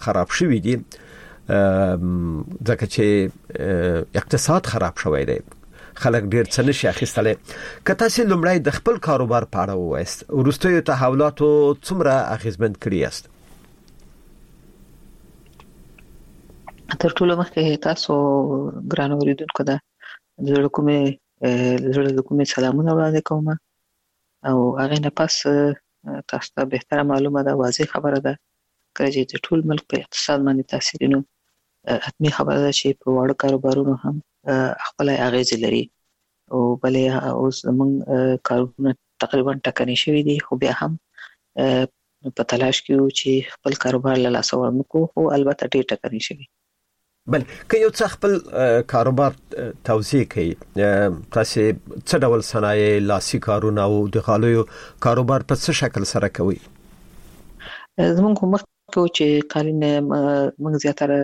خراب شوی دي ځکه چې اقتصاد خراب شوی دی خلک ډیر څه نشي اخیستلی که تاسو لومړی د خپل کاروبار په اړه ووایست وروستیو تحولاتو څومره اغیزمن کړی است تر ټولو مخکې تاسو ګران اوریدونکو دا زړه کومه سلامونه وړاندې کوم او هغه نه پس تاسو ته به معلومه ده واضح خبره ده چې د ټول ملک په اقتصاد باندې تاثیر نو حتمی خبره ده چې په وړو کاروبارونو هم خپل اغیز لري او بلې اوس موږ کارونه تقریبا ټکنی شوی دي خو بیا هم په تلاش کې چې خپل کاروبار له لاسه ورنکو او البته ډیر ټکنی شوی بل که یو څه خپل کاروبار توضیح کړئ تاسو څه ډول صنایع لاسي کارونه او د غالیو کاروبار په څه شکل سره کوي زموږ کوم چې قالین موږ زیاتره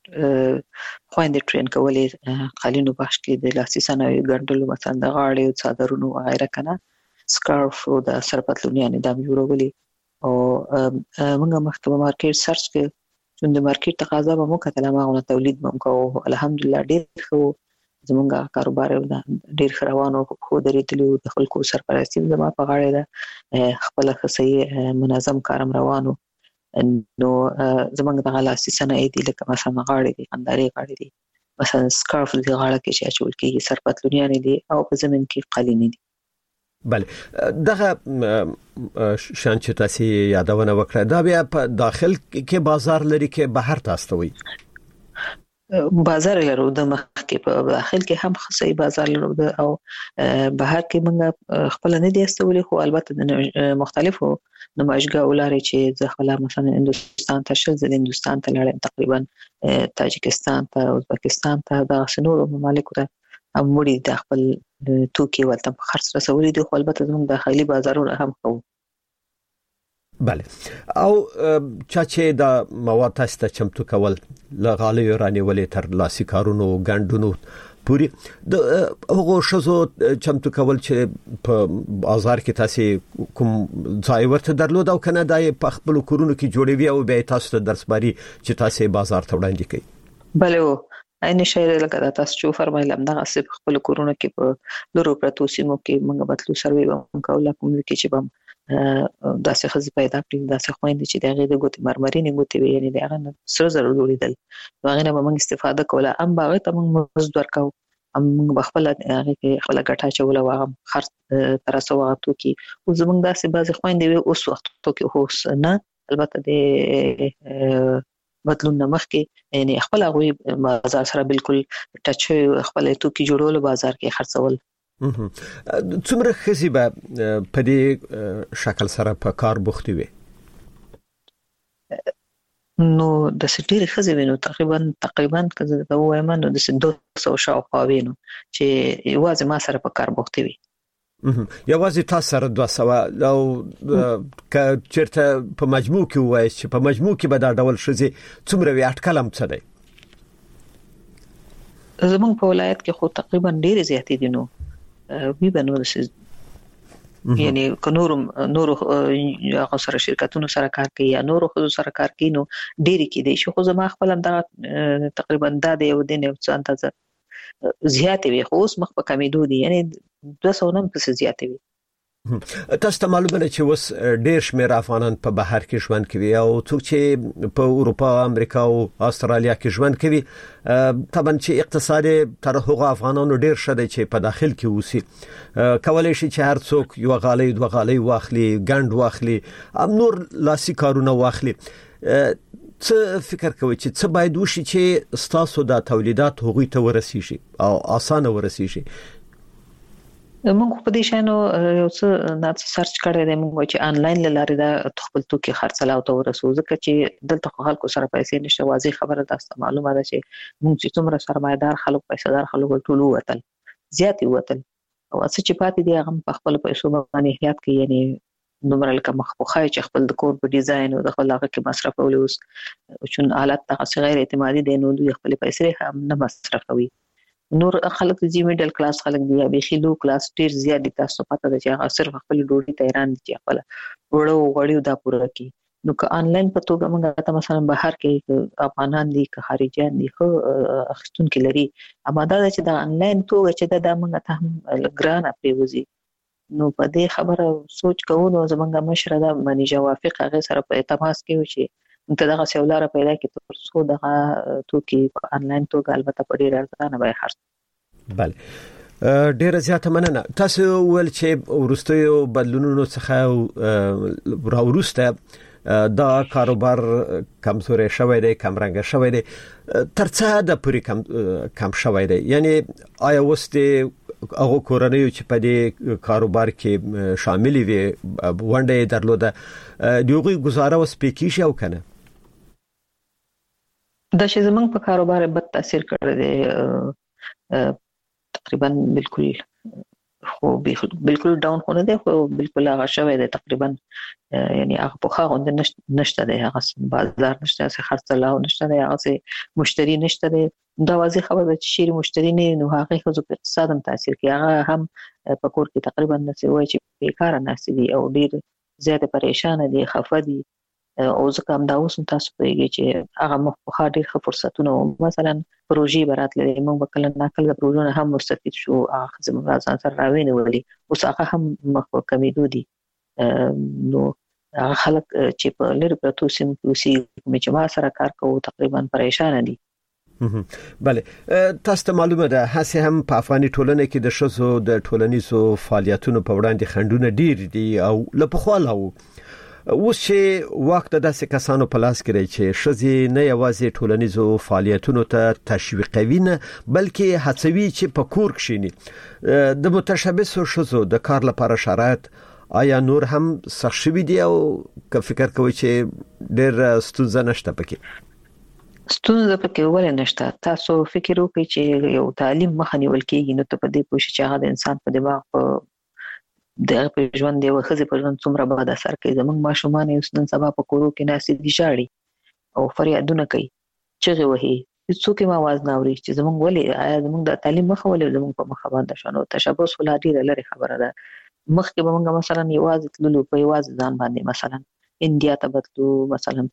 خويندې ټرین کولې قالینو بخش کې د لاسي صنایعو ګڼلو مثلا د غاړې او څادرونو غیره کنه سکارف او د سرپتلون یعنی د جوړولې او موږ مخکې مارکیټ سرچ کې چې د مارکیټ تقاضا به مو کتل ما تولید مو کو الحمدلله ډیر خو زمونږ کاروبار ډیر روانو خو درېتلو د خلکو سرپرستی زما په غاړه ده خپل خصي منظم کارم روانو نو زمونږ د غلاسي صنایع دي لکه مثلا غاړې دي انداري غاړې دي مثلا سکارف د غاړه کې چې اچول کېږي سرپتلونیان دي او په زمين کې قالین دي بله دغه شان چې تاسو یادونه وکړه دا بیا په داخل کې بازار لري کې بهر تاسو وي بازار لرو د مخ کې په داخل کې هم خصي بازار لرو او بهر کې موږ خپل نه دي استولې خو البته مختلفو نمایشګاه ولري چې ځخلا مثلا هندستان ته شل ځل هندستان ته لړم تقریبا تاجکستان ته ازبکستان ته د سنورو ممالکو ته اموري د خپل توکي ولته خرڅ رسولې دي خو البته زموږ داخلي بازارونه هم کوو بله او چې دا مواد تاسو ته چمتو کول لغالیو رانیولې تر لاسي کارونو ګاندونو پوری د هغه شزو چمتو کول چې په بازار کې تاسو کوم ځای ورته درلود او کنه دای په خپل کورونو کې جوړوي او به تاسو ته درسباري چې تاسو بازار ته وړاندې کړئ بله عین شی لکه تاسو چې فرمایلم دا خپل کورونه کې په لورو پرتو سیمو کې موږ بتلو سروي به کوله کوم کې چې بم داسې خزي پیدا کړی داسې خويندې چې دغه د ګوتې مرمرینې ګوتې وي یعنی دغه سره ضرور جوړیدل هغه نه به موږ استفاده کوله ام باغ ته موږ مزد ورکاو ام بخپل هغه کې خپل ګټه چوله واغم خرڅ ترسو وغتو کې او زموږ داسې بعض خويندې اوس وخت کې هوس نه البته د بدلون مخ کې یعنی خپل غوي بازار سره بالکل ټچ خپل توکي جوړول بازار کې خرڅول څومره خزي به په دې شکل سره په کار بوختي وي نو د سټیر خزي وینو تقریبا کزه دا وایم نو د 200 شاوخوا وینو چې یوازې ما سره په کار بوختي وي یوازې تاسو سره 200 او چیرته په مجموع کې وایي چې په مجموع کې به دا ډول شزي څومره وی اټکلم څه دی زمونږ په ولایت کې خو تقریبا ډېر زیاتې دي نو وی بنو یعنی نور هغه سره شرکتونو سره کار کوي یا نور خو سره کار کوي نو ډېری کې دي خو زما خپل هم دا تقریبا دا دی او د نه څه اندازه زیاتې وي خو اوس مخ په کمیدو دي یعنی 200 نم پس زیاتې وي تاسو ته معلومه ده چې اوس ډېر شمېر افغانان په بهر کې ژوند کوي او څوک چې په اروپا امریکا او استرالیا کې ژوند کوي طبعا چې اقتصادي تر هغه افغانانو ډېر شته چې په داخل کې اوسي کولای شي چې هر څوک یو غالي دوه غالي واخلي ګند واخلي نور لاسي کارونه واخلي څه فکر کوي چې څه باید وشي چې ستاسو د تولیدات هغوی ته ورسیږي او اسانه ورسیږي موږ په دې شانو یو څه نات سرچ کړی دی موږ چې انلاین لاره دا خپل توکي خرڅلاو ته ورسو ځکه چې دلته خلکو سره پیسې نشته واضح خبره تاسو معلومه ده چې موږ چې څومره سرمایدار خلک پیسېدار خلک ټول وتل زیاتې وتل او څه چې پاتې دي هغه په خپل پیسو باندې احتیاط کوي یعنی دومره لکه مخخوخای چې خپل د کور په ډیزاین او د خپل هغه کې مصرف ولوس چون حالت ته غیر اعتمادي دي نو دوی خپل پیسې هم نه مصرفوي نور خلک چې میډل کلاس خلک دي یا به لو کلاس ډیر زیات دي تاسو پته ده چې هغه صرف خپل ډوډۍ ته ایران دي خپل وړو غړیو دا پوره کی نو که آنلاین په توګه موږ ته مثلا بهر کې افغانان دي که خارجيان دي خو اخستون کې لري اما دا چې د آنلاین توګه چې دا موږ ته هم ګران پریوزي نو په دې خبره سوچ کوو نو زمونږ مشر دا باندې جوافق هغه سره په تماس کې و چې ته دغه سیولاره پیدا کې تر څو دغه توکي په آنلاین توګه البته په ډیر ارزانه به خرڅ. بله ډیره زیاته مننه. تاسو ول چې ورستیو بدلونونو څخه راورسته دا کاروبار کمزوري شوی دی کمرنګ شوی دی تر څه د پوری کم شوی دی یعنی آیا وسته هغه کورنۍ چې په دې کاروبار کې شامل وي ونډه درلوده دیوغي گزاره او سپیکیش او کنه دا چې زمونږ په کاروبار بد تاثیر کړی دی تقریبا بالکل خو بالکل ډاون خو نه دی خو بالکل هغه شوی دی تقریبا یعنی هغه په خا غوند نشته دی هغه بازار نشته څه خرڅلاو نشته دی هغه مشتری نشته دی دا واضح خبره ده چې شیر مشتری نه نو هغه خو په اقتصاد هم تاثیر کوي هغه هم په کور کې تقریبا نسي وای چې بیکاره ناسي دي او ډیر زیاته پریشان دي خفه دي او ځکه هم دا اوس تاسو پیږي چې هغه مخه ډیر ښه فرصتونه مثلا پروژې برات لري موږ کله ناکله پروژونه هم مستفید شو هغه زموږ ځان سره راوینه ولي اوس هغه هم مخ کمیدو دي نو هغه خلک چې په لری پروتو سیم کوسي چې ما سره کار کوي تقریبا پریشان دي. بله تاسو ته معلومه ده هڅه هم په افغاني ټولنه کې د شذو د ټولنیزو فعالیتونو په وړاندې خندونه ډیر دي او لپخواله اوس چې وخت د داسې کسانو په لاس کې دی چې شذي نه یوازې ټولنیزو فعالیتونو ته تشویقوي نه بلکې هڅوي چې په کور کې د متشابهو شذو د کار لپاره شرایط آیا نور هم سخت شوي دي او که فکر کوي چې ډېر ستونزه نشته پکې ستونزه پکې ولې نشته تاسو فکر وکړئ چې یو تعلیم مخه نیول کېږي نو ته په دې پوښتنه چې هغه د انسان په دماغ په د ژوند دی وخزه په ژوند څومره بد اثر کوي زمونږ ماشومان یې نن سبا په کورو کې ناسي دي شاړي او فریادونه کوي چغې وهي هیڅوک ما आवाज نه اوري چې زمونږ ولې آیا زمونږ د تعلیم مخه ولې زمونږ په مخه باندې شنو تشابه ولادي لري خبره ده مخکې به موږ مثلا یوازې تللو په یوازې ځان باندې مثلا انډیا ته بتلو مثلا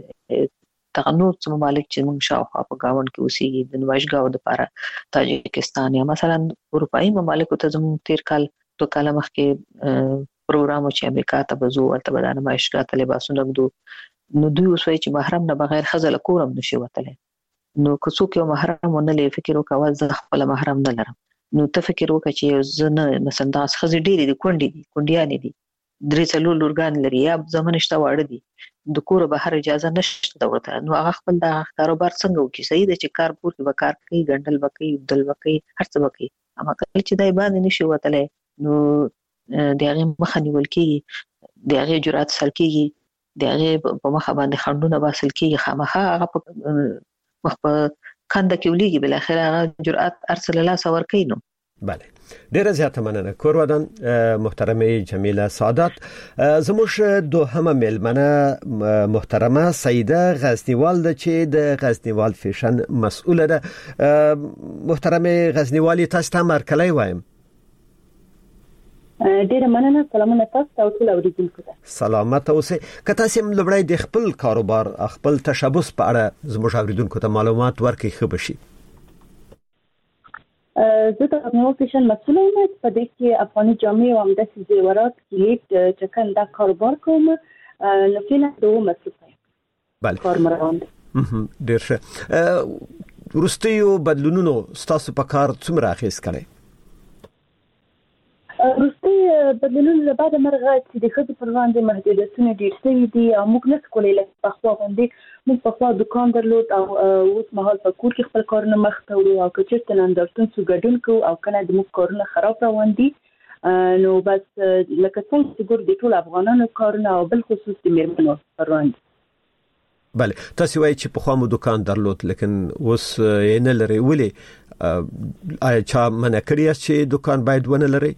تغنور څو ممالک چې موږ شاوخوا په گاوند کې اوسېږي د نوښتګاو د لپاره تاجکستان یا مثلا اروپאי ممالک ته زموږ تیر کال تو کاله مخکې پروګرام چې امریکا ته بزو او ته بدانه ماشګه ته لباسونه غدو نو دوی اوس وایي چې محرم نه بغیر خزل کورم نشي وتلی نو که څوک یو محرم ونه لې فکر وکاوه زه خپل محرم نه لرم نو ته فکر وکړه چې زنه مثلا دا خزې ډېری دي کونډیانې دي درې څلور لورګان لري یا زمونشته واړه دي د کور بهر اجازه نشته ورته نو هغه خپل د کاروبار څنګه وکړي صحیح ده چې کار پور کې وکړ کوي ګندل وکړي دل وکړي هر څه وکړي اما کله چې دای باندې نشي وتلی نو دغه مخه نیول کیږي دغه جرأت سل کیږي دغه په مخه باندې خندونه باسل کیږي خامخا هغه مخ په کنده کې ولېږي بل اخر هغه جرأت ارسل الله سور کینو. بله ډیره زیاته مننه کورودان محترمه جمیله سعادت زموږ دوهمه ملمنه محترمه سیده غزنیوال ده چې د غزنیوال فیشن مسؤله ده محترمه غزنیوالی تاسو ته مرکلای وایم ډیره مننه سلامونه تاسو او ټول اوریدونکو ته سلامت اوسئ که تاسو هم لومړی د خپل کاروبار خپل تشبث په اړه زموږ اوریدونکو ته معلومات ورکړئ خو بشي زه د غزنیوال فیشن مسؤله یم په دې کې افغاني جامې او همداسې زیورات کلیپ چې کوم دا کاروبار کوم نو فعلا دوه مسؤله یم بله کارمران ډیر ښه وروستیو بدلونونو ستاسو په کار څومره اغیز کړی وروستي بدلونونو له بعد مرغه چې د خځو پر وړاندې محدودیتونه ډېر شوي دي او موږ نس کولای لکه پخوا غوندې موږ پخوا دکان درلود او اوس مهال په کور کې خپل کارونه مخ ته وړو او که چېرته نندارتون څو ګډون کوو او کنه د موږ کارونه خراب روان دي نو بس لکه څنګه چې ګور د ټول افغانانو کارونه او بل خصوص د میرمنو پر وړاندې بله تاسو وایي چې پخوا مو دکان درلود لیکن اوس یې نه لرئ ولې آیا چا منع کړی است چې دکان باید ونه لرئ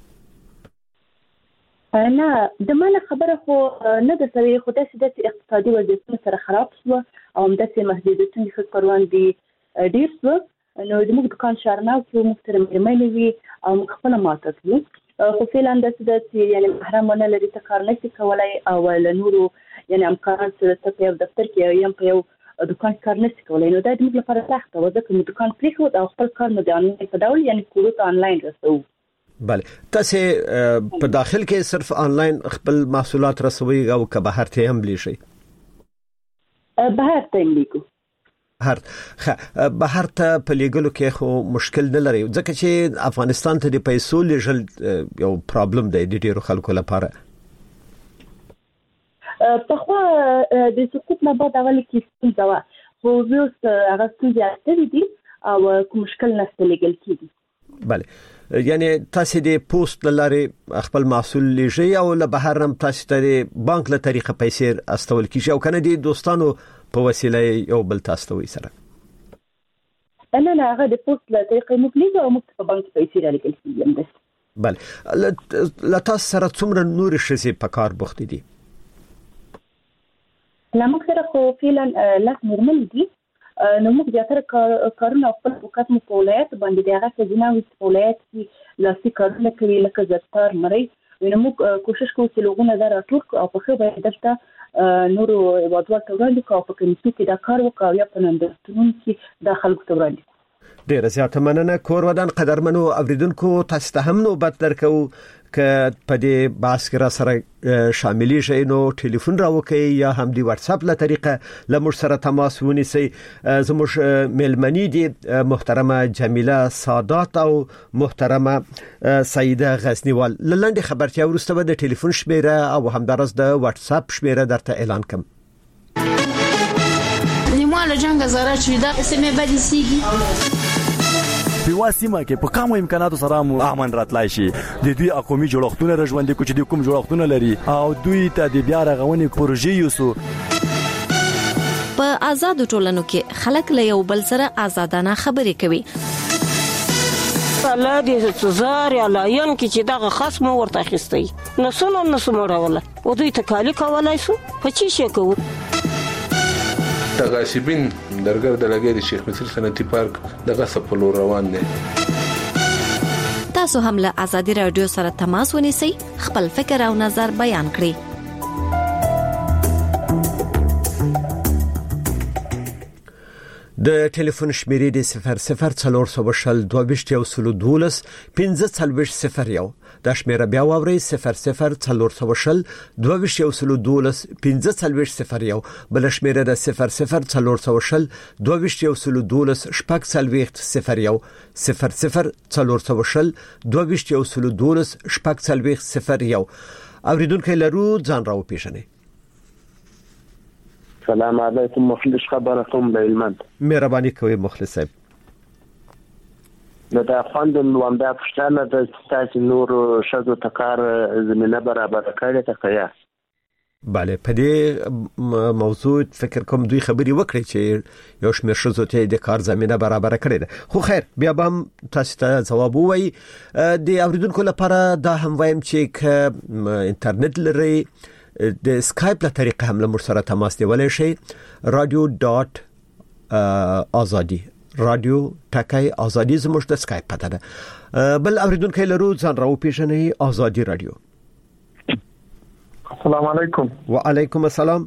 نه د مال خبره خو نه د سوي خو داسې د اقتصادي وضعیت سره خراب شو او همداسې محدودیتونه خو پروان دي ډیر شو نو د موږ دکان شارناو کې موږ تر مېرمنې وی او خپل ماته کړو خو فعلا د چې یعنی محرمانه لري ته کار نشي کولای او له نورو یعنی امکانات ته په دفتر کې یم په یو دکان کار نشي کولای نو دا د موږ لپاره سخت و ځکه چې دکان پریښود او خپل کار نه دی انلاین په ډول یعنی کورو ته انلاین رسو. بله تاسو په داخل کې صرف انلاین خپل محصولات رسوي او که بهر ته هم لیشي؟ بهر ته لیکو. بهر ته په لیګلو کې خو مشکل نه لري ځکه چې افغانستان ته د پیسو لیږل یو پرابلم دی د ډیرو خلکو لپاره. په خو د سقوط نه بعد اول کې ستونزه و خو اوس هغه ستونزه ستړي دي او کوم مشکل نشته لیګل کیږي. بله یعنی تاسو د پوسټ لارې خپل محصول لیږي او له بهر هم تاسو ته د بانک له طریقه پیسې استول کیږي او کنه دي دوستانو په وسیله یو بل تاسو وي سره؟ نه هغه د پوسټ له طریقې مبلغ او په بانک پیسې رالیږل کیږي. بله لا تاسو سره څومره نور شي په کار بوخت دي؟ لمک سره خو فعلا لاس نورمال دي نو موږ زیاتره کارونه خپل وخت مو په ولایت باندې دی هغه چې جناوي په ولایت کې لاسي کارونه کوي لکه زتار مری نو موږ کوشش کوو چې لوګونه دا راټول او په خو به دلته نورو وادوات وړاندې کوو په کمیټو کې دا کار وکړو یا په نندرتون کې دا خلکو ته وړاندې. ډیره زیاته مننه کور ودان قدرمنو اوریدونکو تاسو ته هم نوبت درکو که په دې باس کې را سره شاملې شئ نو ټلیفون راوکئ یا هم دی واتس اپ له طریقه لمر سره تماس ونیسئ. زموږ ملمنی دي محترمه جمیله سادات او محترمه سیده غزنیوال. لاندې خبرتیا ورسته به د ټلیفون شمیره او همدارس د واتس اپ شمیره درته اعلان کوم. نیمه جنگ زاره چې دا اسمه بدی سیږي په واسمه کې په کومو امکاناتو سره مو امن راتلای شي د دوی اقومي جوړښتونه رژوندې کو چې د کوم جوړښتونه لري او دوی ته د بیا رغونې پروژې یوسو. په آزاد ټولنو کې خلک له یو بل سره آزادانه خبرې کوي. الله دې زار یا لاین کې چې دغه خصم ورته اخیستي نسونه راوله او دوی ته کالی کولای شو په چی شي کوو. تغاسبین درګر د لګي د شیخ مصر صنعتي پارک دغه سپلو روان دي. تاسو هم له آزادي رادیو سره تماس ونیسئ خپل فکر او نظر بیان کړئ. د ټلیفون شمیرې د 004022121501 د شمیره بیا واوري 004022121501 بل شمیره د 004022121501 اوریدونکو لرو ځان راو پیژنئ. سلام علیکم مخلص خبره کوم به علمند. مهرباني کوي مخلص صاحب. دا خواندم وانده پښتانه د تاسو نور شذو تکار زمينه برابر کړی ته کیا. bale په دې موضوع فکر کوم دوی خبري وکړي چې یو شمېر شذو ته د کار زمينه برابر کړی ده. خو خیر بیا به تاسو ته جواب وایي. د اوریدونکو لپاره دا هم وایم چې انټرنیټ لري د سکایپ له طریقه هم له مر سره تماس نیولای شئ. radio.azadi رادیو ټاکای ازادي زموږ د سکایپ پته ده. بل اوریدونکو لرو ځان راو پیژنئ ازادي رادیو. السلام علیکم. وعلیکم السلام.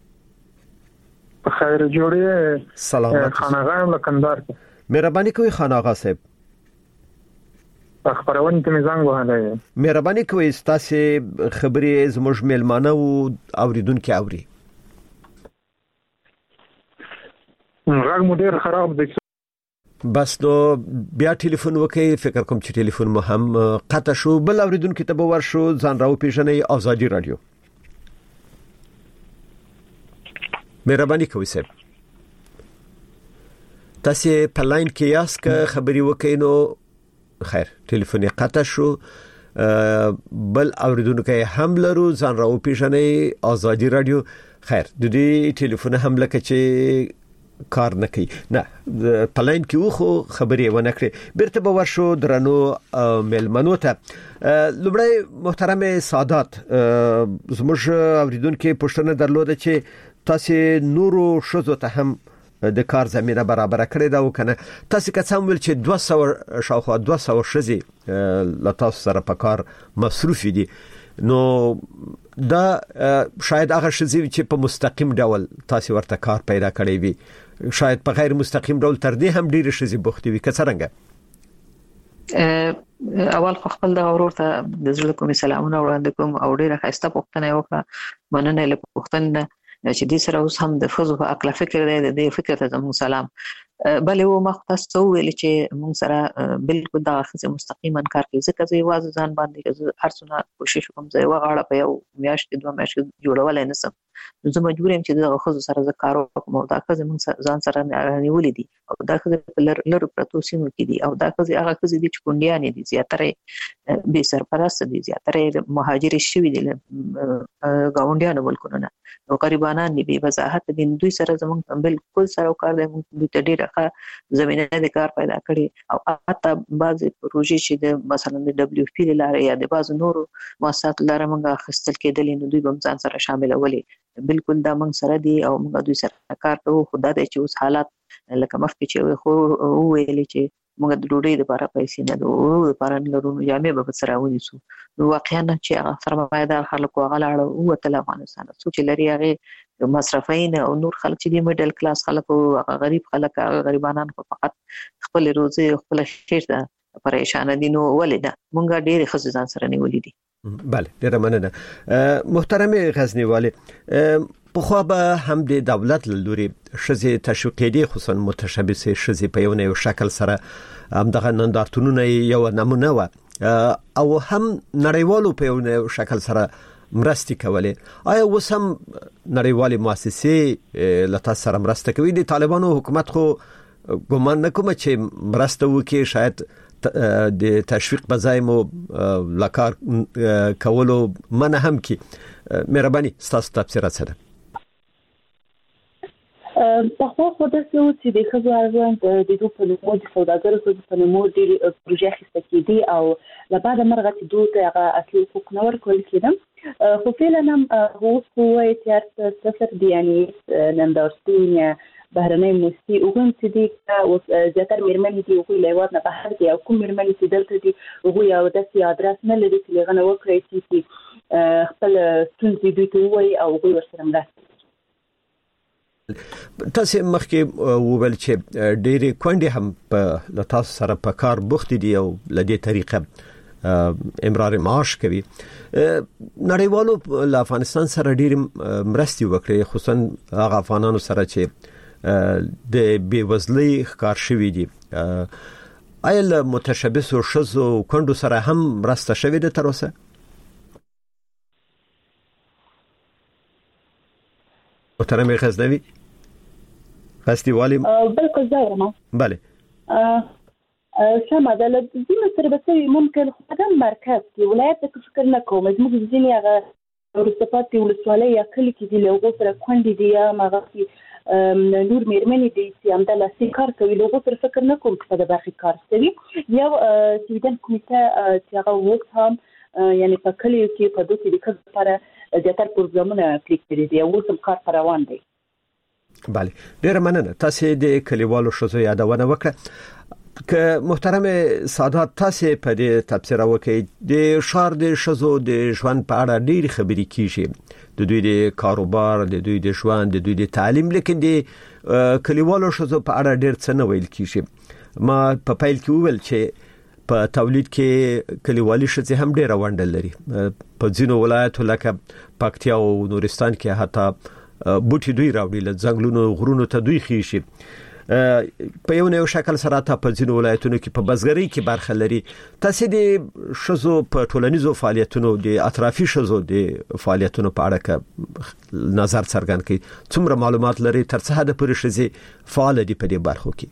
خیر جوړه. سلامات. خاناغه لکندار. مهرباني کوي خاناغه صاحب. خبرونه ته میزان وهاله. مهرباني کوي تاسو خبري زموږ ملمانه او اوریدونکو اوري. غږ مو ډیر خراب دی. بس نو بیا ټلیفون وکي فکر کوم چې ټلیفون مو هم قطع شو. بل اوریدونکو ته به ورشو ځان راو پیژنئ ازادي رادیو. مهرباني کوي صاحب. تاسو په لاین کې یاست که خبري وکي نو خیر ټلیفون قطع شو. بل اوریدونکو هم لرو ځان راو پیژنئ ازادي رادیو. خیر د دې ټلیفون هم لکه چې کار نه کوي. نه په لاین کې وخو خبرې ونه کړې. بیرته به ورشو درنو ملمنو ته. لومړی محترم سادات زموږ اوریدونکو پوښتنه درلوده چې تاسو نورو شذو ته هم د کار زمينه برابر کړې دا وکنه تاسو که څوم ول چې 200 شاوخوا 200 شزي لته سره په کار مصروف دي نو دا شاید هغه شزي چې په مستقیم ډول تاسو ورته کار پیدا کړی وي شاید په غیر مستقیم ډول تر دې هم ډیر شزي بوختي وي که څنګه اول خپل د اورور ته د زړه کوم سلامونه وړاندې کوم او ډیره خسته پوښتنه وکړه مننه له پوښتنه چې دې سره اوس هم د فزو په اکلا فکر دی د فکر ته زموږ سلام بلې و ما تاسو ویل چې موږ سره بالکل دا خصه مستقیما کار کوي ځکه چې واز ځان باندې هرڅونه کوشش کوم چې وغاړه په یو میاشت 2 میاشت جوړول نه سم زه مجبور یم چې دا خصو سره ز کار وکم او دا خصه موږ ځان سره نیولې دي او دا خصه په لړ پروتو سیمو کې دي او دا خصه هغه خصه دي چې کونډیان دي زیاتره به سرپرست دي زیاتره مهاجر شوي دي گاونډیان ولکونه او غریبانان دي به وضاحت دي دوی سره زموږ بالکل سره کار دی موږ د ډیره زمينه د کار پیدا کړي او حتی بعض پروژې چې د مثلا د WFP لاره یا د بعض نورو مؤسسات لاره موږ خستل کېدل نو دوی هم ځان سره شامل ولې بالکل دا موږ سره دي او موږ دوی سره کار کوو خدای دې چې اوس حالات لکه مخکې چې خو ویلې چې موږ د ډوډۍ لپاره پیسې نه دوه لپاره نه لرو جامې به سره ونیسو نو واقعا چې هغه سرمایه‌دار خلکو هغه لاړ او تل افغانستان څو چې لري هغه مصرفین او نور خلک چې د میډل کلاس خلک او غریب خلک غریبانان فقط خپل روزي خپل شیر ته پریشان دي نو ولې مونږ ډېر خصوصا سره نیولې دي بله ډېر مننه محترم غزنی والی په خو به هم د دولت لوري شزي تشویقېدي خصوصا متشبث شزي په یو شکل سره هم دغه نندارتونونه یو نمونه و او هم نړیوالو په یو شکل سره مرستي کولې آیا وسم نړیوالې مؤسسې لته سره مرسته کوي د طالبانو حکومت خو ګومان نکوم چې مرسته وکي شاید د تشویق بزایمو لکار کولو منه هم کی مهرباني ستاسو تفسیرات سره په خو د څو چې د خزو ارزان د دوه په نومو د سوداګرو په نومو د پروژې خسته کېدي او لپاره مرغه چې دوی ته اصلي حقوق نور کول کېدم خو فعلا هم هو چې سفر دی یعنی نندارتون بهرنۍ موسسې وګورم چې د زیاتره مېرمنې دي او لایوات نه بهر دي او کوم مېرمنې چې دلته دي هغه یو داسې ادرس نه لري چې لغنه وکړي چې خپل ستونزې دوی ته وایي او هغه ورسره مرسته تاسو مخکې وویل چې ډېری کونډې هم په لاسو سره په کار بوخت دي او لدې طریقه امرار معاش کوي نړیوالو له افغانستان سره ډېر مرستي وکړي خصوصا هغه افغانانو سره چې د بیوزلۍ ښکار شوي دي آیا له متشبثو شزو کندو سره هم مرسته شوې ده تر اوسه محترم غزنوی فستیوالی بالکل ځایم بله سمه ده لږ سره به ممکن خدای مرکز کې ولایت ته فکر نه کوم زموږ ځینې هغه ورسپاتې ولسوالۍ یا کلی کې دی له سره کندې دی یا مغه نور مېرمنې دي چې هم د لاسي کار کوي له سره فکر نه کوم چې د باقي کار کوي یو سیدن کمیټه چې هغه وخت هم یعنی په کلی کې په دوه کې د کار لپاره زیاتره پروګرامونه کلیک کړي دي او سم کار روان دی بله ډېر مننه تاسو د کلیوالو شوزو یادونه وکړه که محترم سادات تاسو په دې تفسیر وکړئ د شار د شوزو د ژوند په اړه ډېر خبرې کیږي د دوی د کاروبار د دوی د ژوند د دوی د تعلیم لیکن د کلیوالو شوزو په اړه ډېر څه نه ویل کیږي ما په پیل کې وویل چې په تولید کې کلیوالي شزي هم ډېر ونډه لري په ځینو ولایتو لکه پکتیا او نورستان کې حتی بوټي دوی راوړي له ځنګلونو غرونو ته دوی خيشي په یو نه شکل سره ته په ځینو ولایتونو کې په بزګرۍ کې برخه لري تاسو د شزو په ټولنیزو فعالیتونو د اطرافي شزو د فعالیتونو په اړه نظر څرګند کړئ څومره معلومات لري تر څه حد پورې شزي فعال دي په دې برخو کې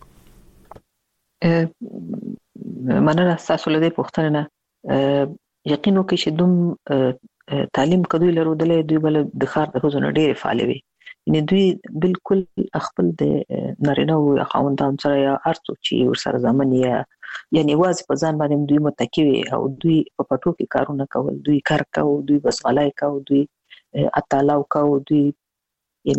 مننه تاسو له دې پوښتنه یقینو کې چې دوم تعلیم کدوې لرودلې دوی بل د خار د حضور ډېر فعال وي ان دوی بالکل خپل د نارینه او خاوندان سره یا ارڅو چې ورسره ځمن یا یعنی واز په ځان باندې دوی متکی او دوی په پټو کې کارونه کول دوی کار کوي دوی بس غلای کوي دوی اتالاو کوي دوی یعنی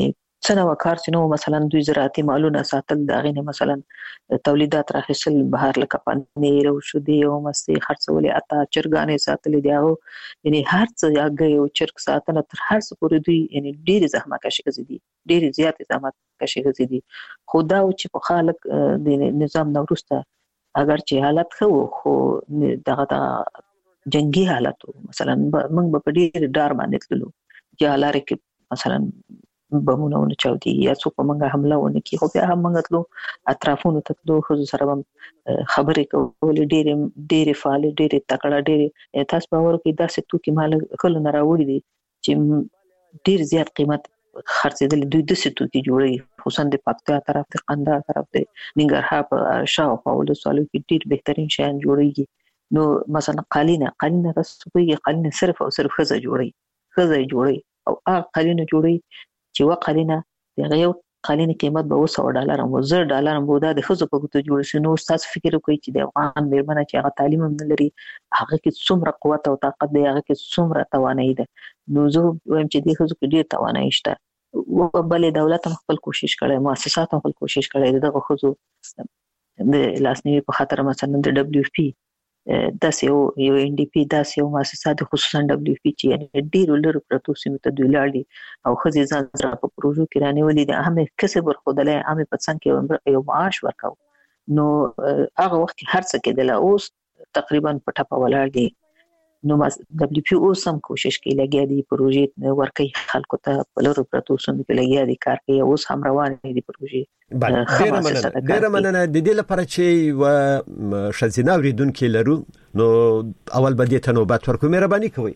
څنګه وکړ چې نو مثلا دوی زراعتي مالونه ساتل دا غینه مثلا تولیدات راخصل بهر لکه پنیر او شودي او مستي خرڅولې اتا چرګانې ساتلې دی او یعنی هر څه یاګي او چرګ ساتنه تر هر څه پورې دوی یعنی ډېر زحمت کشي دي ډېر زیات زحمت کشي دي خدا او چې په خلک د نظام نورسته اگر چې حالت خو دغه جنگي حالت مثلا موږ په ډېر ډار باندې تللو یا لاره کې مثلا بمونه ونه چاودي یا څوک موږ حمله ونه کی خو بیا هم موږ تلو اطرافونو ته تلو خو سره خبرې کولې ډېر فعال ډېر تکړه ډېر تاسو باور کوي دا څه تو کې مال خل نه راوړي دي چې ډېر زیات قیمت خرڅېدل دوی د څه تو کې جوړي خصوصا د پکتیا طرف ته قندهار طرف ته ننګرهار په شاوخوا ولسوالو کې ډېر بهترین شیان جوړيږي نو مثلا قالینه تاسو په قالینه صرف او صرف خزه جوړي او قالینه جوړي چې وقالینه دغه یو قالینه قیمت به $100 او $1000 مو د خزو په ګوتو جوړ شي نو تاسو فکر وکړئ چې د افغان میرمنه چې هغه تعلیم هم لري هغه کې څومره قوت او طاقت دی هغه کې څومره توانایي ده نو زه وایم چې د خزو کې ډېر توانایي شته بلې دولت هم خپل کوشش کړي مؤسسات هم خپل کوشش کړي دغه خزو د لاسنیوي په خاطر مثلا د WFP داسې یو NDP داسې یو مؤسسات خصوصا WFP چې ډېر لږ پروتو سیمه ته دوی لاړي او خزې ځان سره په پروژو کې رانیولې د اهمه کسب ورخدلې اهمه په څنګه کې یو معاش ورکاو نو هغه وخت هر څه کېدل اوس تقریبا په ټاپه ولاړ دي نو WFP اوس هم کوشش کوي لګیا دي پروژې ورکي خلکو ته په لورو پروتو سیمه کې لګیا دي کار کوي اوس هم روان دي پروژې ډېر مننه د دې لپاره چې و شزینه اوریدونکو لرو نو اول بدی ته نوبت ورکو مهرباني کوئ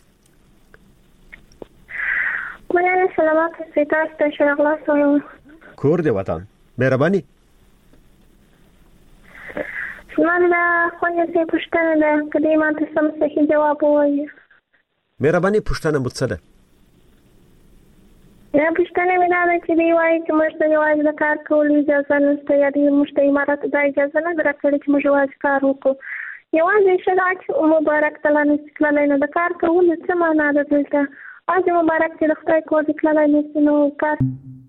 مولانا سلامات ستاسو ته شغله سلام کور دی وطن مهرباني مننه خو نه څه پوښتنه ده کله ما ته سم صحیح جواب وایي مهرباني پوښتنه مو څه ده یا پښتنه مې دا چې دی وایي چې موږ ته یوازې د کار کولو اجازه نشته یا د موږ ته امارات د اجازه نه درکړي چې موږ یوازې کار وکړو یوازې شرایط مبارک تعالی نستلای نه د کار کولو څه معنا ده دلته اځه مبارک چې د خدای کور د کلای نو کار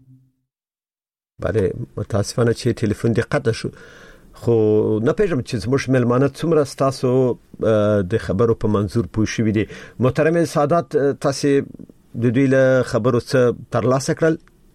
بله متاسفانه چې ټلیفون دې قطع شو خو نه پېژم چې زموږ ملمانه څومره تاسو د خبرو په منظور پوه شوي دي محترم سادات تاسو د دوی له خبرو څخه ترلاسه کړل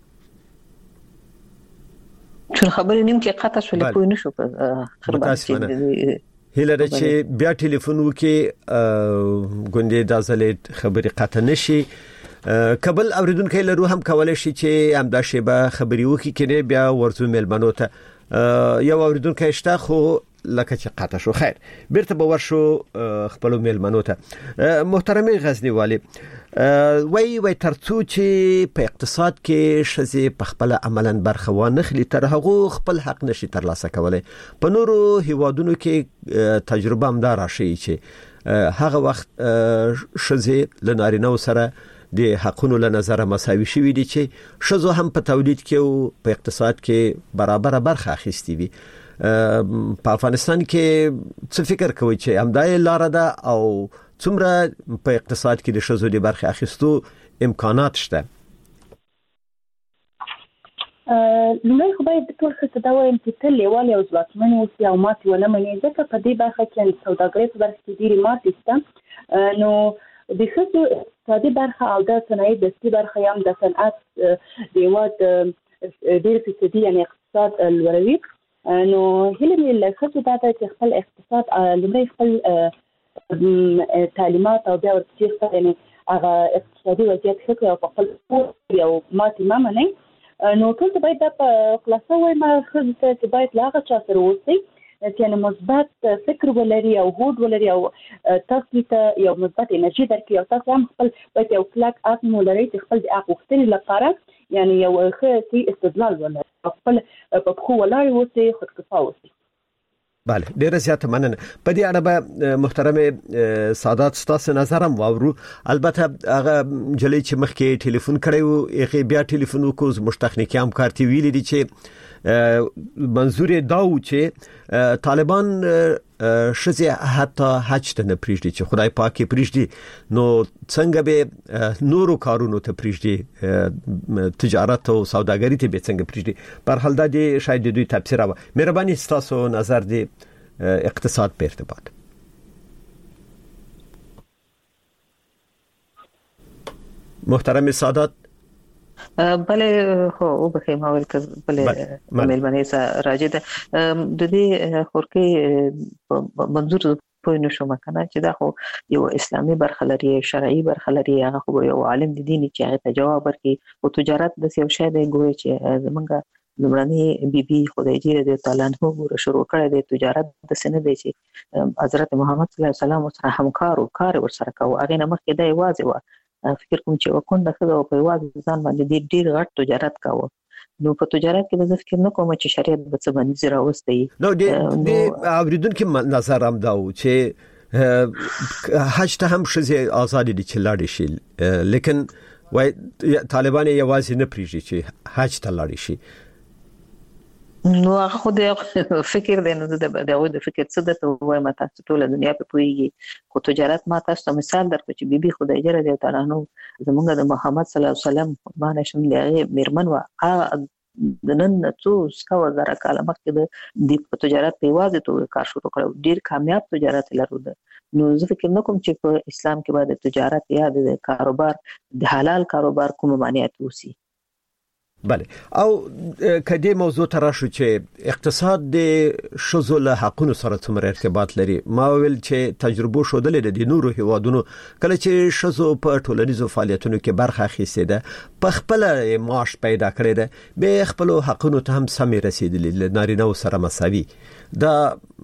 چې خبرې نیم کې قطع شولې پوه نه شو خبرې هله چې بیا ټلیفون وکي ګوندې د ځلې خبرې قطع نشي کابل اوریدونکو لرو هم کولای شي چې همدا شی به خبري وکي کړي بیا ورزو ملمنو ته یو اوریدونکو شته خو لکه چې قطع شو خیر بیرته به ورشو خپل ملمنو ته محترمي غزنی والی وای ترڅو چې په اقتصاد کې شزه په خپل عملاً برخه وانخلي تر هغه خپل حق نشي ترلاسه کولای په نورو هیوادونو کې تجربه هم دار شي چې هغه وخت شزه لنارینه سره د حقونو له نظر مساوي شوي دي چې شزو هم په تولید کې او په اقتصاد کې برابر برخه اخیستي وي په افغانستان کې څه فکر کوي چې همدای لار ده او څومره په اقتصاد کې د شزو د برخه اخیستو امکانات شته نو خو باید ټول څه دا وایم چې تل لیوالي او ځواکمن اوسي او ماتي ونه مني ځکه په دې برخه کې سوداګري په برخه کې ډېری ماتي شته نو د څه اقتصادي برخه او د صنایع د څه برخه هم د صنعت د واد ډېر فیصدي یعنی اقتصاد لوړوي نو هله مې له څه دا چې خپل اقتصاد لمړی خپل تعلیمات او بیا ورته یعنی هغه اقتصادي وضعیت ښه او په خپل یو ماتي ما مني نو ټول باید د خلاصو وای ما خزه چې باید لاغه چا سره وسی چې مثبت فکر ولري او هوډ ولري او تاسو ته یو مثبت انرژي درکړي او تاسو هم خپل باید یو کلک عزم ولرئ چې خپل د اغوښتنې لپاره یعنی یو ښه استدلال ولرئ خپل په خو ولای وسی خودکفا وسی بله ډیره زیاته مننه په دې اړه به محترم سادات ستاسو نظر هم واورو البته هغه جلې چې مخکې ټلیفون کړی وو هغه بیا ټلیفون وکوز مشتخنیکی هم کارتی ویلي دي چې منظور دا و چې طالبان شزه حتی حج ته نه پریږدي چې خدای پاک یې پریږدي نو څنګه به نورو کارونو ته پریږدي تجارت او سوداګری ته به څنګه پریږدي پر حال د دې شاید دوی تفسیر و مهرباني تاسو نظر دی اقتصاد په ارتباط محترم سادات بله هو به ما ول ک بله ملمنه سره راځي د دې خورکې منظور په نشو مکنه چې دا خو یو اسلامي برخه لري شرعي برخه لري هغه خو یو عالم د دین چې هغه جواب ورکړي او تجارت د یو شی دی ګوي چې زمونږ لمړنی بیبي خدای دې د تعالی نو ګور شروع کړی د تجارت د سند دی چې حضرت محمد صلی الله علیه وسلم سره همکارو کار ورسره کوي هغه نه مخکې د یوازې و فکر کوم چې وکونده خو په یوازې ځان باندې ډیر غټ تجارت کاوه نو په تجارت کې به فکر نه کوم چې شریعت به څه باندې زرا وستي نو د اوریدونکو نظر هم دا و چې حج ته هم شزه آزادي دي چې لاړ شي لیکن وای طالبان یوازې نه پریږي چې حج ته لاړ شي نو هغه خو د فکر دی نو د فکر څه د ته وای ماته ټول دنیا په پويږي کو تجارت ما تاسو مثال درکړم چې بیبي خدای جره دی تعالی نو زمونږ د محمد صلی الله علیه وسلم باندې شملې میرمن وا د نن څو سکو زره کاله مخکې د تجارت په واځي تو کار شروع کړو ډیر کامیاب تجارت لرو نو زه فکر نکوم چې په اسلام کې باید تجارت یا د کاروبار د حلال کاروبار کوم معنی توسي بله او کدی موضوع تراشو چې اقتصاد د شذو له حقونو سره څومره ارتباط لري ما ویل چې تجربه شودلې د نورو هیوادونو کله چې شذو په ټولنیزو فعالیتونو کې برخه اخیسته ده په خپل معاش پیدا کړی ده به خپل حقونو ته هم سمې رسیدلې نارینه سره مساوي دا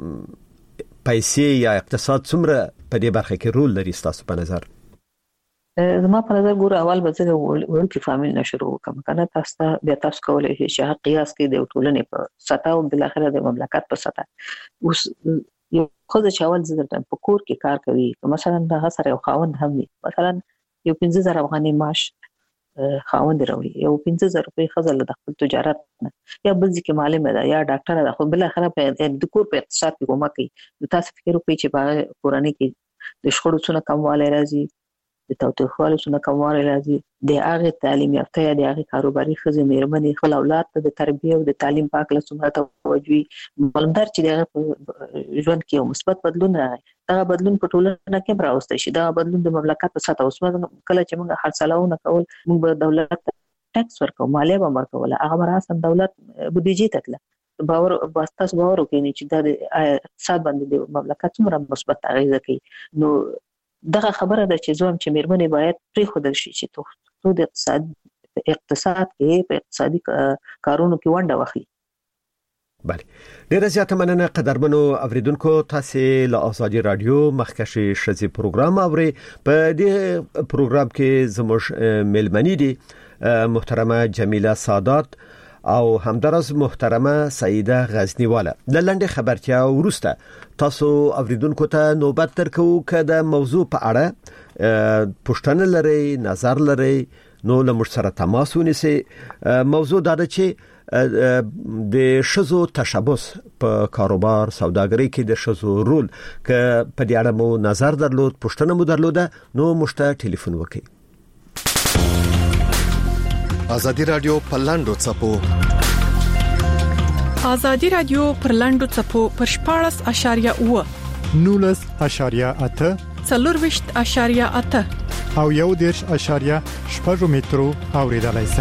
پیسې یا اقتصاد څومره په دې برخه کې رول لري تاسو په نظر زما په نظر ګوره اول به زه ورکی فامیل نه شروع کوم کنه تاسو بیا تاسو کولای شئ چې قیاس کې د ټولنې په سطح او بل اخر د مملکت په سطح اوس یو خو چې اول زه په کور کې کار کوي مثلا د سره یو خاوند هم وي مثلا یو 15000 افغاني معاش خاوند راوي یو 15000 روپۍ خزل د خپل تجارت نه یا بل ځکه معلم ده یا ډاکټر ده خو بل اخر په د کور په اقتصاد کې کومه کوي تاسو فکر وکړئ چې په کورنۍ کې د شخړو څخه کمواله راځي د توتخوالو څخه کمواله راځي د هغه تعلیم یافته یا د هغه کاروباري خزې مېرمنې خپل اولاد ته د تربیه او د تعلیم پاک له څخه توجه ملمدار چې د ژوند کې یو مثبت بدلون راغی دا بدلون په ټولنه کې راوستي شي دا بدلون د مملکت په سطح اوس کله چې موږ خرڅلاونه کول موږ به دولت ټیکس ورکو مالیه به ورکول هغه مراسم دولت بودیجه تکله باور واستاس باور کوي چې د اقتصاد باندې د مملکت څومره مثبت اغیزه کوي نو دغه خبره ده چې زوم چې مېرمنې باید پری خودل شي چې تو د اقتصاد کې په اقتصادي کارونو کې ونډه واخلي بله ډیره زیاته مننه قدرمنو اوریدونکو تاسو له آزادي رادیو مخکشي شذي پروګرام اوري په دې پروګرام کې زموږ ملمنې دي محترمه جمیله سادات او همدارس محترمه سعیده غزنیواله د لنډه خبرتیا ورسته تاسو اوریدونکو ته نوبت درکو کده موضوع په اړه پښتنه لري نظر لري نو لمر سره تماس ونیسي موضوع دا ده چې د شذو تشبث په کاروبار سوداګرۍ کې د شذو رول ک په دې اړه مو نظر درلود پښتنه مو درلوده نو مشته ټلیفون وکړئ آزادی رادیو پر لاندو چپو آزادی رادیو پر لاندو چپو پر 14.8 19.8 24.8 او 1.8 مترو اوریدلای شئ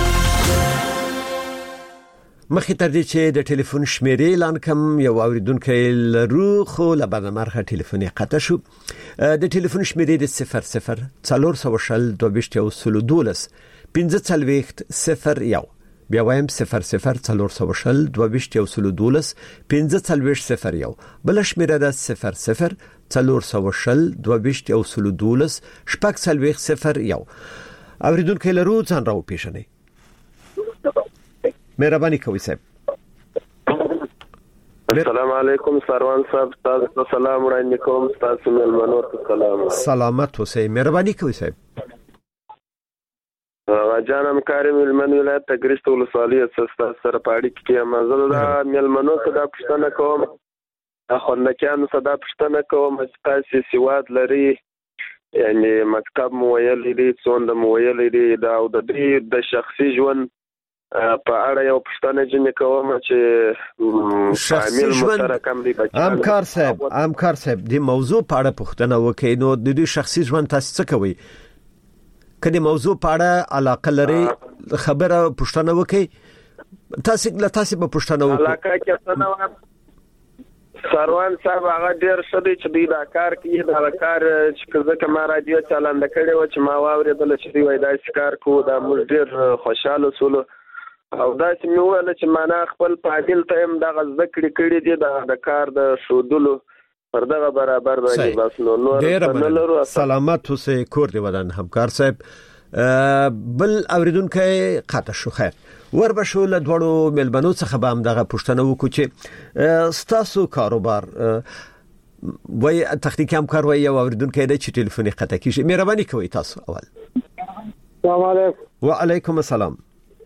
مخې تر دې چې د ټلیفون شمیرې اعلان کوم یو اوریدونکو لرو خو له برنامه ټلیفون قطع شو د ټلیفون شمیرې د 00 400 22 15 بیا وایم 00 400 22 15 بل شمیره ده 00 400 22 0 اوریدونکو لرو ځان راو پیژنئ مهرباني کوئ صاحب السلام علیکم سروان صاحب تاسو سلام وړاندې کوم تاسو ملمنو ته سلام سلامت اوسئ مهرباني کوئ صاحب جانم کارم ملمن ولایت تګریست ولسوالۍ سره پاړی کې مزل دا ملمنو ته دا پښتنه کوم خوندکیانو صدا پښتنه کوم چې تاسو سواد لري یعنی مکتب مو ویلې دي څوند مو ویلې دي دا او د دې د شخصي ژوند په اړه یو پښتنه جن کوم چې شخصي ژوند همکار صاحب د موضوع په اړه پښتنه وکړي نو د دې شخصي ژوند تاسو څه کوي کله موضوع په اړه علاقه لري خبره پښتنه وکړي تاسو په پښتنه وکړي علاقه کې څنګه سروان صاحب هغه ډیر شدي چې دا کار کوي دا کار چې ځکه ما رادیو چالان کړي و چې ما واورېدل چې دی وای دا کار کو دا موږ ډیر خوشاله سولو او دا چې مې ویل چې معنا خپل پادل ټایم دا غزه کړی دی د کار د شودلو پر دغه برابر باندې بس نو نور سلامت اوسې کور دی ودان همکار صاحب بل اوریدونکو قاطع شو خیر وربشو له دوړو ملبنو څخه به هم دغه پښتنه وکړو چې ستاسو کاروبار وای تخنیکی همکار وای یو اوریدونکو د چې ټلیفوني قطع کیږي مهرباني کوئ تاسو اول السلام علیکم وعلیکم السلام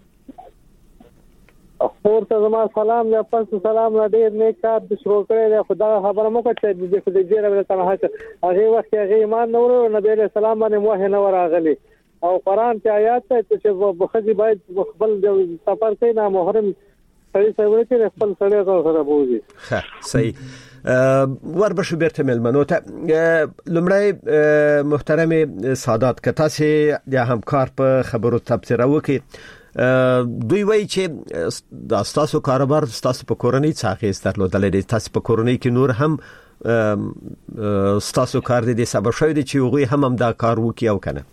خور ته زما سلام یا پس سلام ډیر نیک کار د شروع کړی دی خدای خبره مو کړه چې د خدای جره ولې تنه هغه وخت هغه ایمان نور نبی له سلام باندې موه نه وراغلی او قران کې آیات ته چې بخدي باید خپل سفر کوي نه محرم سړي سره چې خپل سره سره بوزي ښه صحیح وربشو بیرته ملمنو ته لمړی محترم سادات کته سي د همکار په خبرو تبصره وکي دوی وایي چې د تاسو کاروبار تاسو په کورنۍ څخه درلودل دي تاسو په کورنۍ کې نور هم تاسو کار دي سبب شوی دي چې هغه هم دا کار وکي او کنه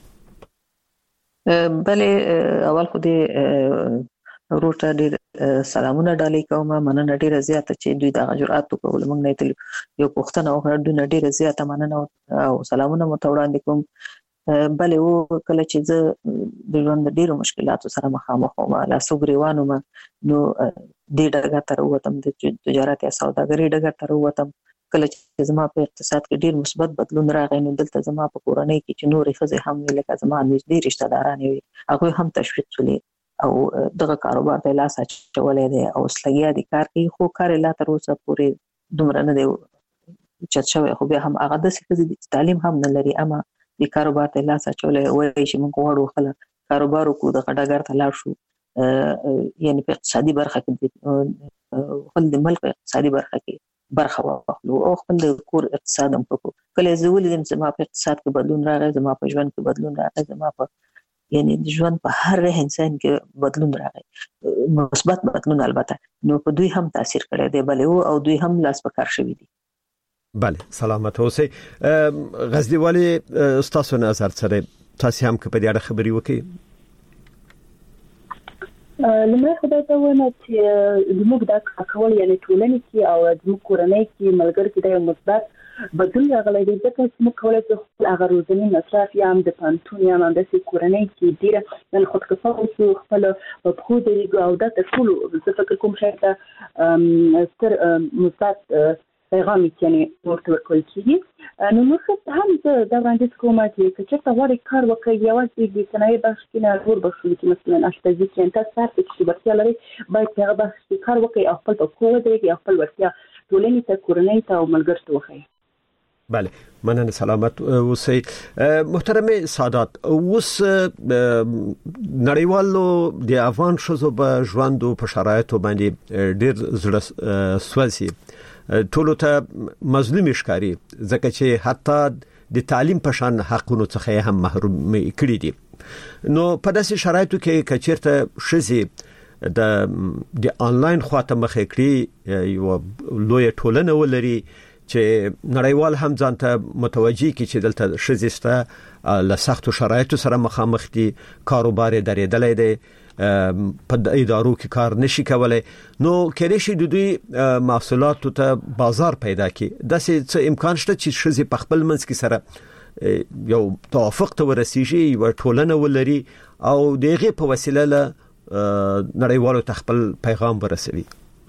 بلې اول خو دې روټه ډېر سلامونه ډالۍ کوم مننه ډېر زیاته چې دوی د جرأت وکول موږ نه تل یو پښتنه او دوی ډېر زیاته مننه او سلامونه متوړاندې کوم بلې و کله چې زه د ژوند ډېرو مشکلاتو سره مخامخ وم لا سوګریوانو ما نو د ډګر تر وتم د تجارت یا سوداګرۍ ډګر تر وتم کله چې زما په اقتصاد کې ډېر مثبت بدلون راغی نو دلته زما په کورنۍ کې چې نورې ښځې هم لکه زما نږدې رشتہ داران وي هغه هم تشویق شولې او دغه کاروبار ته لاس اچولې دي او سلګیا دي کار کوي خو کار لا تر اوسه پورې دومره نه دی چې شوی خو بیا هم هغه د څه تعلیم هم نه لري اما د کاروبار ته لاس اچولې وایي چې موږ غواړو خلک کاروبار وکړو د ډګر ته لاړ شو یعنی په اقتصادي برخه کې خپل د ملک اقتصادي برخه کې برخه واخلو او خپل د کور اقتصاد هم وکړو کله زه ولې زما په اقتصاد کې بدلون راغی زما په ژوند کې بدلون راغی زما په یعنی د ژوند په هر انسان کې بدلون راغی مثبت بدلون البته نو په دوی هم تاثیر کړی دی بلې او دوی هم لاس په کار شوی دي بله سلامت اوسئ غزنی والی تاسو نظر سره تاسو هم په دې اړه خبري وکړئ لمړی خدای ته وایم چې زموږ دا کول یعنی ټولنې کې او زموږ کورنۍ کې ملګر کې د مثبت بدلون راغلی دی ځکه چې موږ کولای شو خپل هغه روزنی مصرف یا هم د پانتون یا هم د کورنۍ کې ډیره یعنی خودکفا اوسو خپل په خو دې او د ټول څه فکر کوم شي ستر مثبت پیغام یې ورته ورکول کیږي نو موږ هم دا وړاندیز کوم چې چې غواړي کار وکړي یوازې د صنایع بخش کې نه ور بخښل کې مثلا اشپزي کې تاسو سره چې ورته لري باید هغه بخش کې کار وکړي او خپل په قوه درې خپل ورتیا ټولنې ته کورنۍ ته او ملګرو ته وخی بله مننه سلامت اوسئ محترم سادات اوس نړیوالو د افغان شوزو په ژوند او په شرایطو باندې ډېر زړه سوځي ټولو ته مظلوم ښکاری ځکه چې حتی د تعلیم په شان حقونو څخه هم محروم کړي دي نو په داسې شرایطو کې کچیرته شزي د انلاین خواته مخې کړي یو لوی ټولنه ولري چې نړیوال هم ځانته متوجي کی چې دلته شزيسته له سختو شرایطو سره مخامخ دي کاروبار درېدلې دي په ادارو کې کار نشي کولای نو کله شي د دوی محصولاتو ته بازار پیدا کی داسې څه امکان شته چې شزي په خپل منځ کې سره یو توافق ته ورسیږي یو ټولنه ولري او دغه په وسیله له نړیوالو ته خپل پیغام ورسوي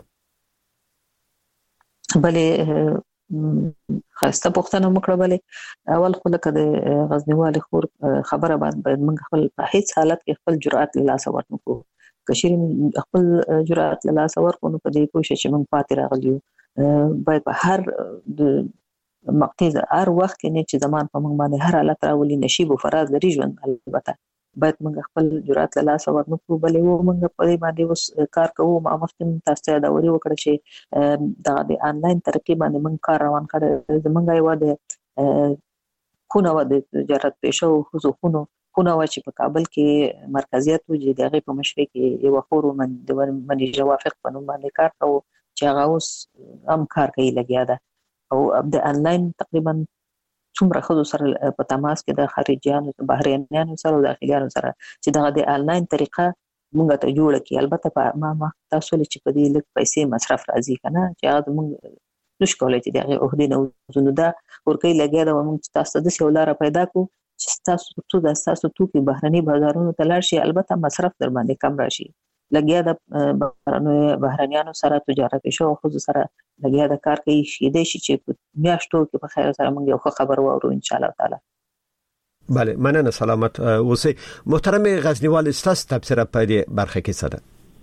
بلې خاصه پښتنه مکړه بلې اول خو لکه د غزنیوالي خور خبره باید موږ خپل په هیڅ حالت کې خپل جرأت له لاس ورنکو کشیر خپل جرأت له لاس ورکو نو په دې کوشش چې موږ پاتې راغلیو باید په هر مقطع هر وخت کې نه چې زمان په موږ باندې هر حالت راولي نشيب او فراز لري ژوند البته باید موږ خپل جرأت له لاس ورنکو بلې و موږ په دې باندې وس کار کوو ما مخکې تاسو ته دا وری وکړه چې د انلاین ترکیب باندې موږ کار روان کړو زمونږ یو د خونه و د تجارت پېښو خصوصونو خونه و چې په کابل کې مرکزیت وجې دغه په مشرق کې یو خورو من د منی جوافق په نوم باندې کار کوو چې هغه اوس هم کار کوي لګیا ده او د انلاین تقریبا څومره خو سره په تماس کې د خارجيانو بهريانو سره او داخليانو سره چې دغه د انلاین طریقه موږ ته جوړ کړي البته په ما تاسو له چې په دې لږ پیسې مصرف راځي کنه چې هغه موږ نش کولای چې دغه عہده نه زنه دا ورکې لګیا دا موږ تاسو د سیولاره پیدا کو چې تاسو توکي بهرني بازارونو ته لاړ شي البته مصرف در باندې کم راشي لګیا د بهرنیانو سره تجارت شو خو سره لګیا د کار کوي شي د شي چې میاشتو کې په خیر سره موږ یو خبر وورو ان شاء الله تعالی. بله مننه سلامت اوسئ محترم غزنیوال استاس تبصره په دې برخه کې څه ده؟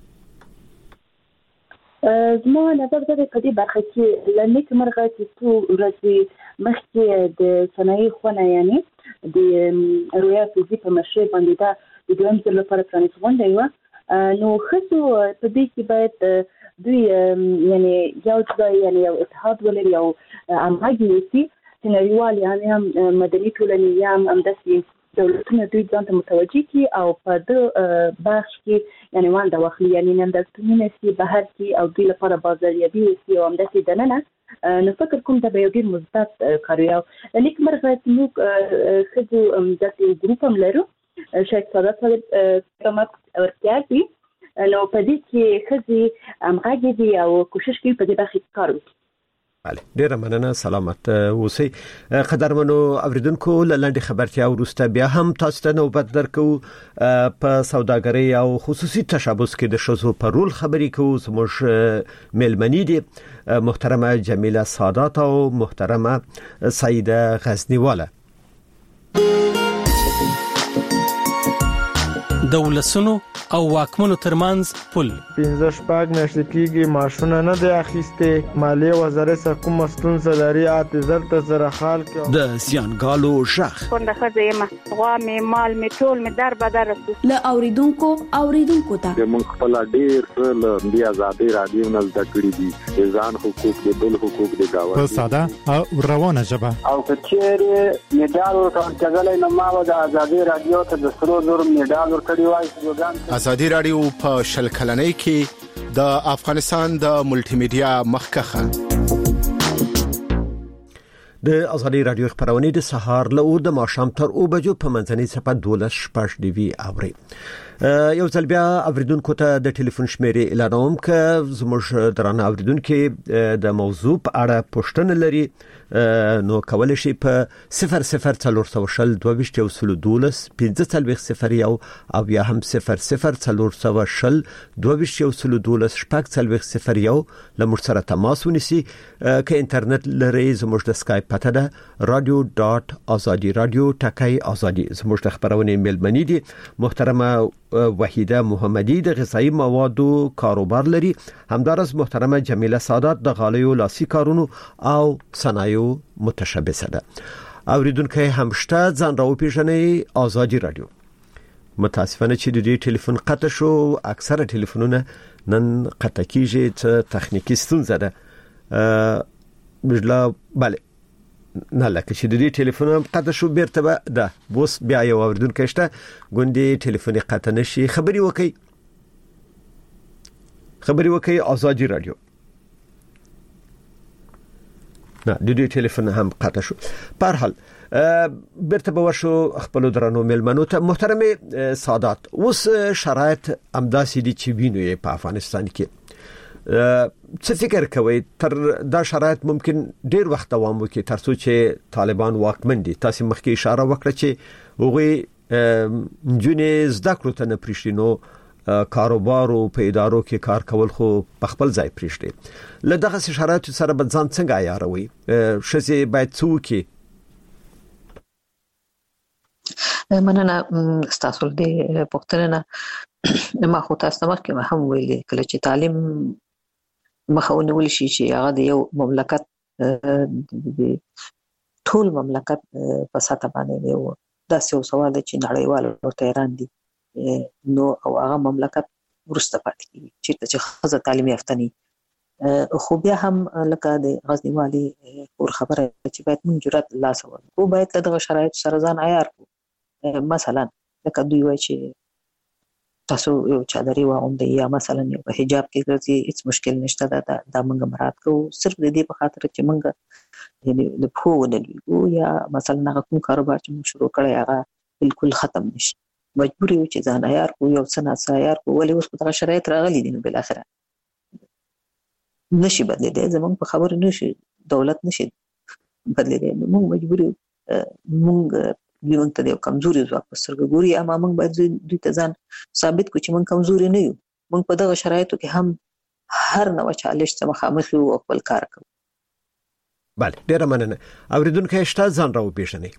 زما نظر د دې برخه کې لنډ مرغه چې تو ورځي مخکې د صنایع خونه یعنی د رویا فزیک په مشر باندې دا د دویم ځل لپاره پرانیستل دی نو خصو په دې کې باید دوی یعنی یو ځای یعنی یو اتحاد ولري او همغږي وي چې نړیوال یعنی هم مدني ټولنې هم داسې دولتونه دوی ځان ته متوجي کی او په د بخش کې یعنی وانده واخلي یعنی نن د ټولنې سي بهر کې او دوی لپاره بازاریابي وي او هم داسې دننه نو فکر کوم دا به یو ډیر مثبت کار یو لیک مرغه موږ خځو داسې ګروپ هم لرو شیخ صادق کومک ورکیږي نو په دې کې خځې همغږي دي او کوشش کوي په دې برخه کې کار وکړي. بله ډیره مننه سلامت اوسئ قدرمنو اوریدونکو لاندې خبرتیا ورسته بیا هم تاسو ته نوبت درکو په سوداګرۍ او خصوصي تشبث کې د شذو په رول خبرې کوو زموږ ملمنې دي محترمه جمیله سادات او محترمه سعیده غزنیواله. دولسونو او واکمنو ترمنځ پل 15 شپږ میاشتې کېږي ماشونه نه دی اخیسته مالیه وزارت سره کوم ستونزه لري اعتذار ته سره حال کې د سیانګالو شخ څنګه خزه غوا می مال می ټول می در بدر له اوریدونکو ته موږ خپل ډیر له بیا آزادي رادیو نه زده کړی دي ځان حقوق دي بل حقوق دي گاوه په ساده او روانه ژبه او کچېره میډال ورکړل کېږي نو ما د آزادي رادیو ته د سرو زر میډال ورکړی وای آزادي رادیو په شل کلنۍ کې د افغانستان د ملټي میډیا مخکخه د آزادي رادیو خبرونه د سهار له او د ماښام تر او بجو په منځنۍ صفه 12 دی وی اوري یو ځل بیا اوریدونکو ته د ټلیفون شمیرې اعلانوم ک زموږ درانه اوریدونکو د موضوع په اړه پوښتنه لري نو کولای شي په 004212 1501 او یا هم 004212 لمر سره تماس ونیسي که انټرنیټ لري زموږ د اسکایپ پته ده radio.azadi.radio.azadi زموږ د خبرونه میلمنې دي محترمه وحیده محمدی د غذایی موادو کاروبار لري همدارس محترمه جمیله سادات د غالیو لاسي کارونو او صنایعو متشبثه ده. اوریدونکو همشته ځان راو پیژنې آزادي رادیو متاسفانه چې د دې ټلیفون قطع شو اکثره ټلیفونونه نن قطع کیږي ته تخنیکی ستونزه ده بله نه لکه چې د دې ټلیفون قطع شو بیرته ده بوس بیا یو اوریدونکو شته ګوندې ټلیفون قطع نشي خبري وکي آزادي رادیو نه د دې ټلیفون هم قطع شو په هر حال بیرته به ورشو خپل درنو ملمنو ته محترم سادات اوس شرایط امداسي دي چې وینو په افغانستان کې څه فکر کوي تر دا شرایط ممکن ډیر وخت دوام وکړي تر څو چې طالبان واکمن دي تاسو مخکې اشاره وکړه چې هغه جنې زده کړو ته نه پریښتنو کاروبارو په ادارو کې کار کول خو په خپل ځای پریښتي لدغه شرایط سره به ځان څنګه عیاروي شزه باید څوکي مننه تاسو دې پوښتنه ما خو تاسو مخکې هم ویلي کله چې تعلیم مخاونه ول شي چې هغه د یو مملکت د ټول مملکت په ساته باندې یو داسې یو سوال چې نړیوال ورته ایران دي نو او هغه مملکت ورسته پاتې کیږي چې خزه تعلیم یافته نه خو بیا هم لکه د غزنی والی اور خبره چې باید موږ جرأت لا سوال او باید دغه شرایط سره ځان عیار کو مثلا لکه دوی وایي چې تاسو یو چادرې واغوندئ یا مثلا یو حجاب کې ګرځي هیڅ مشکل نشته دا موږ مراد کوو صرف د دې په خاطر چې موږ یعنی د پوه ونلوي یا مثلا هغه کوم کاروبار چې موږ شروع کړی هغه بالکل ختم نشي مجبور یو چې ځان عیار کو یو څه نه عیار کو ولې اوس دغه شرایط راغلي دي نو بل اخره نشي بدلېدای زموږ په خبره نشي دولت نشي بدلېدای موږ مجبور یو موږ موږ ته یو کمزوري ځواک په سترګو ګوري اما موږ باید دوی ته ځان ثابت کړو چې موږ کمزوري نه یو موږ په دغه شرایطو کې هم هر نوع چالش ته مخامخ یو او خپل کار کوو. بله ډیره مننه. اوریدونکو شته ځان راو پیژنئ.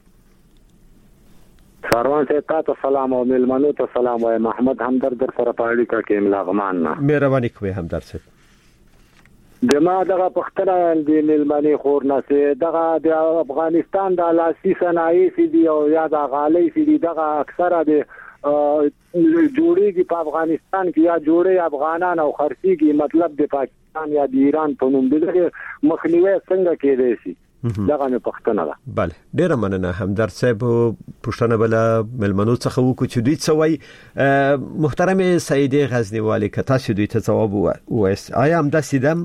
سروان ته تاسو سلام او ملمنو ته سلام وای محمد همدرد در سره پاړی کا کې ملاغمان نه مهرباني کوي همدرد صاحب. دما دغه پختره د ملمنې خور نه سي دغه د افغانستان د لاسي صنایع سي دی او یا د غالۍ سي دی دغه اکثره د جوړيږي په افغانستان کې یا جوړي افغانان او خرسيږي مطلب د پاکستان یا د ایران په نوم دغه مخنیوي څنګه کېدای شي دغه نه پښتنه ده. بله ډیره مننه همدرد صاحب پښتنه بل ملمنو څخه وکړو چې دوی څه وایي. محترم سعیدی غزنی والی که تاسو دوی ته ځواب وایست آیا هم داسې ده؟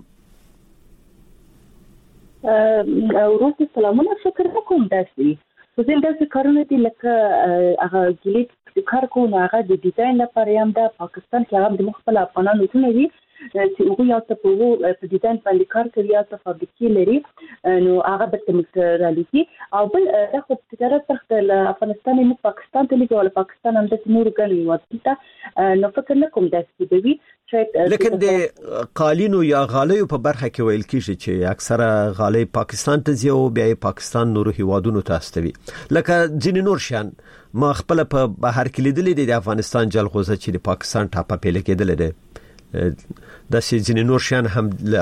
وروسته سلامونه فکر کوم داسې خو زه داسې کارونه دي لکه هغه ګلیټ کار کوم هغه د ډیزاین لپاره هم د پاکستان کې هغه د مخبل افغانانو ټول دي چې هغه یا ته په ډیزاین باندې کار کوي یا ته فابریکې لري نو هغه به مسترالیږي او بل د تجارت تخت افغانستان او پاکستان ته لګول پاکستان هم د نور غلي وته نو فکر نکوم داسې دی لیکن د قالینو یا غالیو په برخه کې ویل کیږي چې اکثره غالۍ پاکستان ته ځي او بیا پاکستان نورو هیوادونو ته استوي لکه ځینې نور شان ما خپل په بهر کې لیدلې د افغانستان جلغوزه چې د پاکستان ټاپه پیل کېدل دي د ځینې نور شان هم